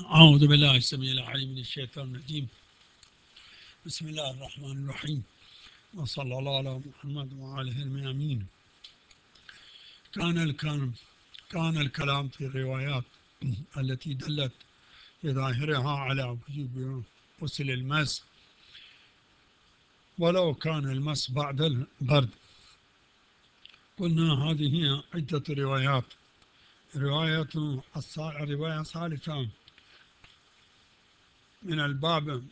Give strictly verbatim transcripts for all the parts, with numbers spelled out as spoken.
أعوذ بالله السميع العليم من الشيطان الرجيم. بسم الله الرحمن الرحيم، وصلى الله على محمد وآله الميامين. كان الكلام كان الكلام في الروايات التي دلت بظاهرها على وجوب غسل المس ولو كان المس بعد البرد. قلنا هذه عدة روايات. رواية الرواية الثالثة من الباب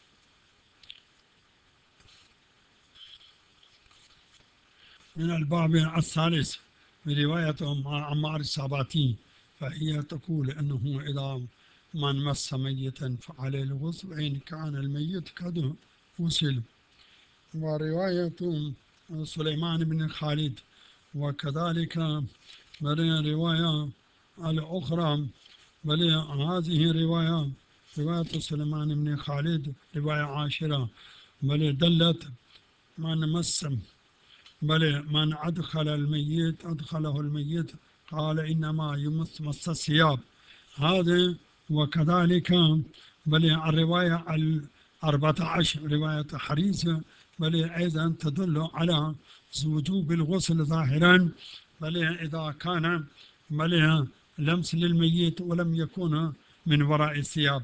من الباب الثالث برواية عمار الساباتي، فهي تقول أنه إذا من مس ميتا فعليه الغسل إن كان الميت قد غسل. ورواية سليمان بن خالد، وكذلك بل رواية الأخرى بل هذه رواية رواية سليمان بن خالد رواية عاشرة بل دلت من مس بل من أدخل الميت أدخله الميت قال إنما يمس مس الثياب هذا. وكذلك بل الرواية الأربعة عشر رواية حريث بل أيضا تدل على وجوب الغسل ظاهرا بل إذا كان بل لمس للميت ولم يكن من وراء الثياب.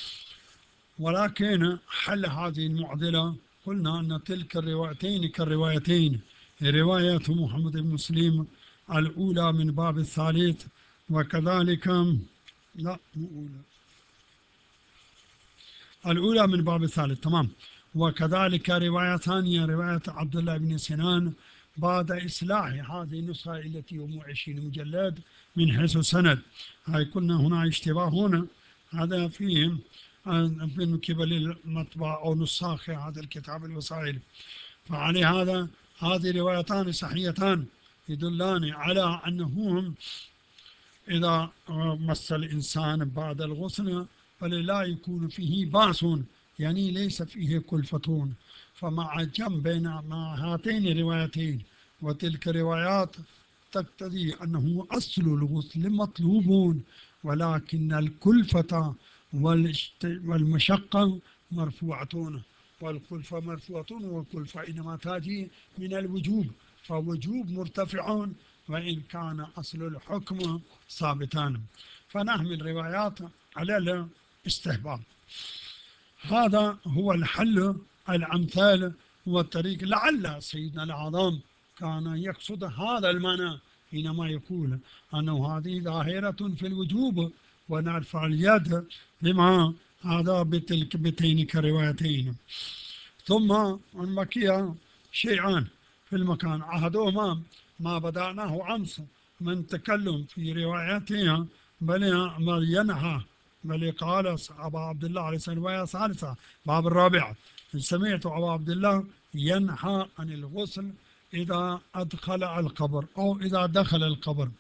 ولكن حل هذه المعضلة قلنا أن تلك الروايتين كالروايتين، رواية محمد بن مسلم الأولى من باب الثالث، وكذلك لا أولى الأولى من باب الثالث تمام. وكذلك رواية ثانية رواية عبد الله بن سنان بعد إصلاح هذه النسخة التي هم عشرين مجلد من حيث السند. هاي قلنا هنا اشتباه هنا هذا فيه من قبل المطبع أو نساخ هذا الكتاب الوسائل. فعلى هذا هذه روايتان صحيحتان يدلان على أنهم إذا مس الإنسان بعد الغسل فلا يكون فيه بأس، يعني ليس فيه كلفة. فمع الجمع بين مع هاتين الروايتين وتلك الروايات تقتضي أنه أصل الغسل مطلوب، ولكن الكلفة والمشقة مرفوعة، والكلفة مرفوعة والكلفة إنما تأتي من الوجوب، فوجوب مرتفع وإن كان أصل الحكم ثابتا. فنحمل روايات على الاستحباب. هذا هو الحل الأمثال والطريق. لعل سيدنا الأعظم كان يقصد هذا المعنى حينما يقول أنه هذه ظاهرة في الوجوب ونرفع اليد بما هذا بتلك بتلك الروايتين. ثم بقي شيئان في المكان، أحدهما ما بدأناه أمس من تكلم في روايتها بل ينهى بل قال أبا عبد الله عليه الرواية الثالثة باب الرابع سمعت أبا عبد الله ينهى عن الغسل إذا أدخل القبر أو إذا دخل القبر.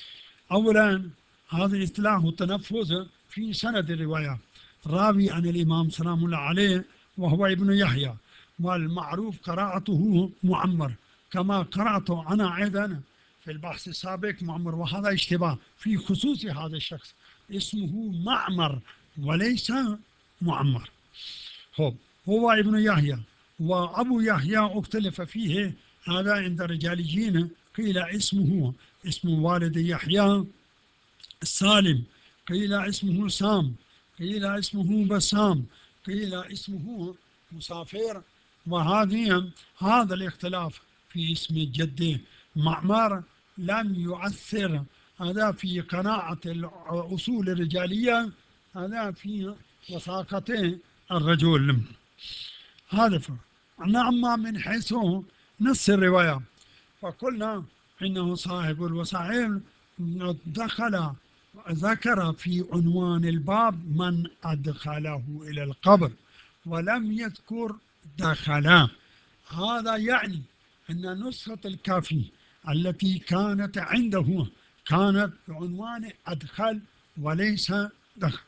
أولا هذا اصطلاح التنفذ في سند الرواية، راوي عن الإمام سلام الله عليه وهو ابن يحيى، والمعروف قراءته معمر كما قرأت أنا أيضا في البحث السابق معمر، وهذا اشتباه في خصوص هذا الشخص اسمه معمر وليس معمر. هو, هو ابن يحيى وأبو يحيى اختلف فيه، هذا عند الرجاليين قيل اسمه اسم والد يحيى سالم، قيل اسمه سام، قيل اسمه بسام، قيل اسمه مسافر. وهذه هذا الاختلاف في اسم جده معمر لم يؤثر هذا في قناعة الأصول الرجالية هذا في وثاقة الرجل. هذا نعم من حيث نص الرواية فقلنا إنه صاحب الوسائل دخل ذكر في عنوان الباب من أدخله إلى القبر ولم يذكر دخل. هذا يعني أن نسخة الكافي التي كانت عنده كانت بعنوان أدخل وليس دخل.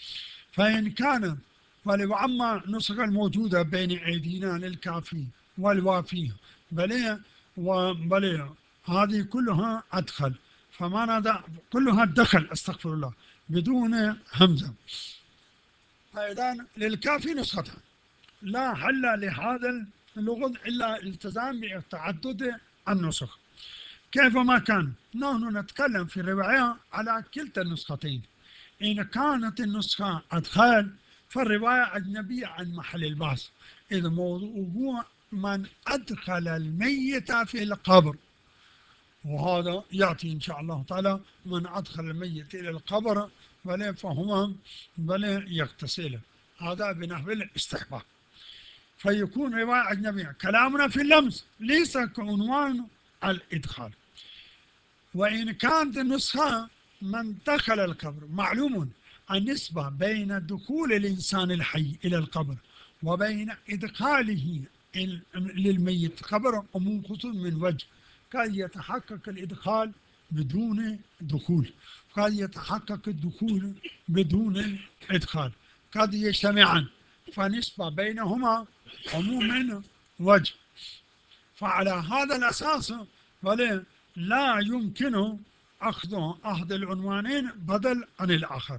فإن كان فلوعما نسخة الموجودة بين أيدينا للكافي والوافي بل وبل هذه كلها أدخل، فمعنى كلها دخل استغفر الله بدون همزة. فإذا للكافي نسختان، لا حل لهذا اللغز إلا الالتزام بتعدد النسخ كيفما كان. نحن نتكلم في الرواية على كلتا النسختين. إن كانت النسخة أدخال فالرواية أجنبية عن محل البحث، إذا موضوعه من أدخل الميت في القبر، وهذا يأتي إن شاء الله تعالى من أدخل الميت إلى القبر بل فهو بل يغتسله، هذا بنحو الاستحباب، فيكون رواية أجنبية. كلامنا في اللمس ليس كعنوان الإدخال. وإن كانت النسخة من دخل القبر، معلوم النسبة بين دخول الإنسان الحي إلى القبر وبين إدخاله للميت قبر عموم خصوص من وجه، قد يتحقق الإدخال بدون دخول، قد يتحقق الدخول بدون الإدخال، قد يجتمعان، فنسبة بينهما عموم من وجه. فعلى هذا الأساس ولا لا يمكن أخذ أحد العنوانين بدل عن الآخر.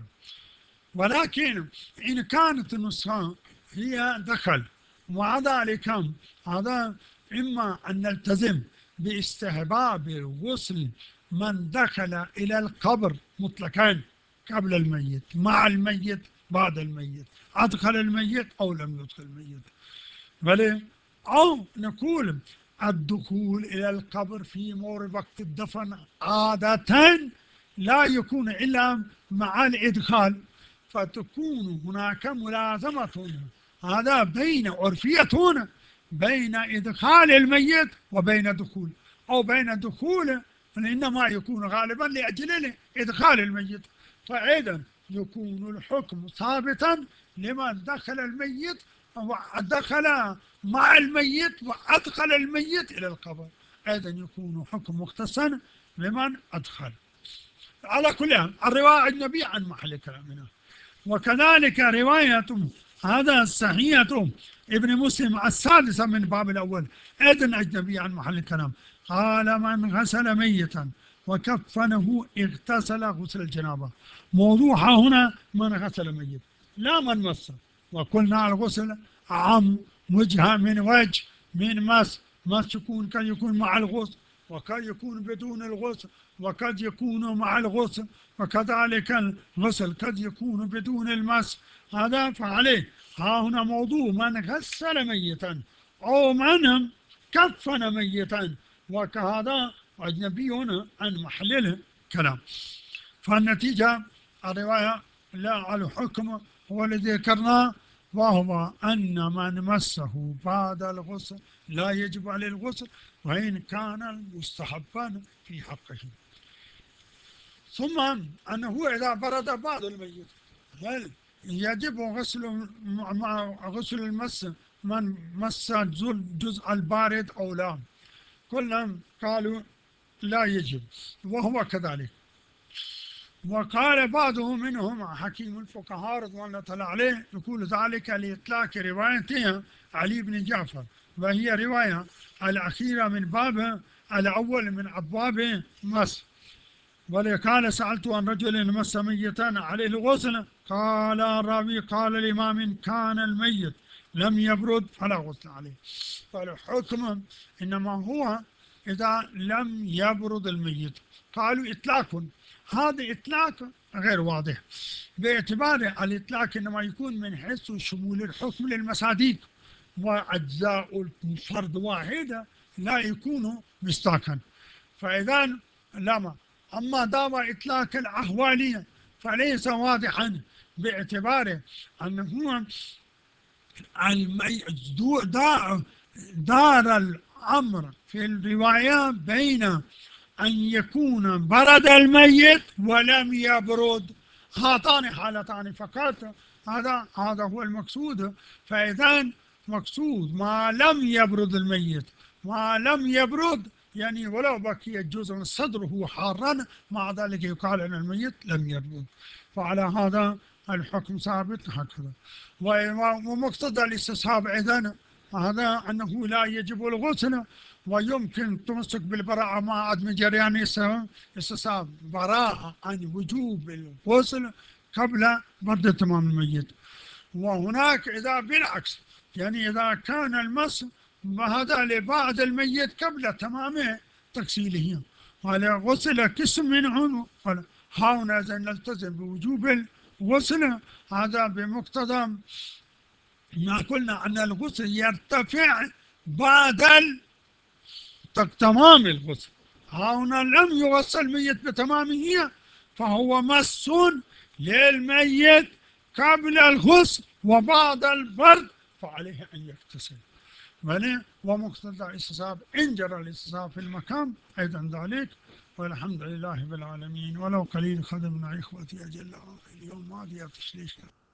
ولكن إن كانت النسخة هي دخل، ومع ذلك هذا إما أن نلتزم باستحباب الغسل من دخل إلى القبر مطلقا قبل الميت، مع الميت، بعد الميت، أدخل الميت أو لم يدخل الميت، بل أو نقول الدخول إلى القبر في مورد وقت الدفن عادة لا يكون إلا مع الإدخال، فتكون هناك ملازمة هذا بين عرفية بين إدخال الميت وبين دخول، أو بين دخول إنما يكون غالبا لأجل إدخال الميت، فإذا يكون الحكم ثابتا لمن دخل الميت ودخل مع الميت وأدخل الميت إلى القبر، أيضا يكون حكم مختصا لمن أدخل. على كل حال الرواية النبي عن محل كلامنا. وكذلك رواية هذا الصحيحة ابن مسلم السادسة من باب الأول أيضا أجنبي عن محل الكلام، قال من غسل ميتا وكفنه اغتسل غسل الجنابة. موضوعها هنا من غسل ميت لا من مس، وقلنا الغسل عام وجهة من وجه من مس، مس يكون قد يكون مع الغسل وقد يكون بدون الغسل وقد يكون مع الغسل، وكذلك الغسل قد يكون بدون المس، هذا فعليه. ها هنا موضوع من غسل ميتا أو من كفن ميتا، وكهذا أجنبي هنا عن محل الكلام. فالنتيجة الرواية لا الحكم هو الذي ذكرناه، وهو أن من مسه بعد الغسل لا يجب عليه الغسل وإن كان مستحبا في حقه. ثم أنه إذا برد بعض الميت هل يجب غسل مع غسل المس من مس الجزء البارد أو لا؟ كلهم قالوا لا يجب، وهو كذلك. وقال بعضهم منهم حكيم الفقهاء رضوان الله تعالى عليه يقول ذلك لإطلاق روايتها علي بن جعفر، وهي رواية الأخيرة من باب الأول من أبواب مس. ولقال سألت عن رجل مس ميتا عليه الغسل، قال الراوي قال الإمام إن كان الميت لم يبرد فلا غسل عليه. فالحكم إنما هو إذا لم يبرد الميت. قالوا إطلاق، هذا إطلاق غير واضح، باعتبار الإطلاق إنما يكون من حيث شمول الحكم للمصادق، وأجزاء الفرد واحدة لا يكون مصداقا، فإذا لما أما دعوى إطلاق الأحوالية فليس واضحا، باعتبار أنه دار الأمر في الرواية بين أن يكون برد الميت ولم يبرد، هاتان حالتان فقط، هذا هذا هو المقصود. فإذا مقصود ما لم يبرد الميت، ما لم يبرد يعني ولو بقي جزء من صدره حارا مع ذلك يقال أن الميت لم يبرد، فعلى هذا الحكم ثابت هكذا. ومقتضى الاستصحاب إذن هذا أنه لا يجب الغسل، ويمكن التمسك بالبراءة مع عدم جريان استصحاب براءة عن وجوب الغسل قبل برد تمام الميت. وهناك إذا بالعكس، يعني إذا كان المس هذا لبعض الميت قبل تمام تغسيله ولا غسل قسم منه، هنا إذا نلتزم بوجوب الغسل هذا بمقتضى ما قلنا أن الغسل يرتفع بعد تمام الغسل. هنا لم يغسل الميت بتمامه، فهو مس للميت قبل الغسل وبعد البرد، فعليه أن يغتسل. ومقتضى الاستصحاب إن جرى الاستصحاب في المكان أيضا ذلك. والحمد لله بالعالمين. ولو قليل خدمنا إخوتي أجل اليوم ما فيها تشليش.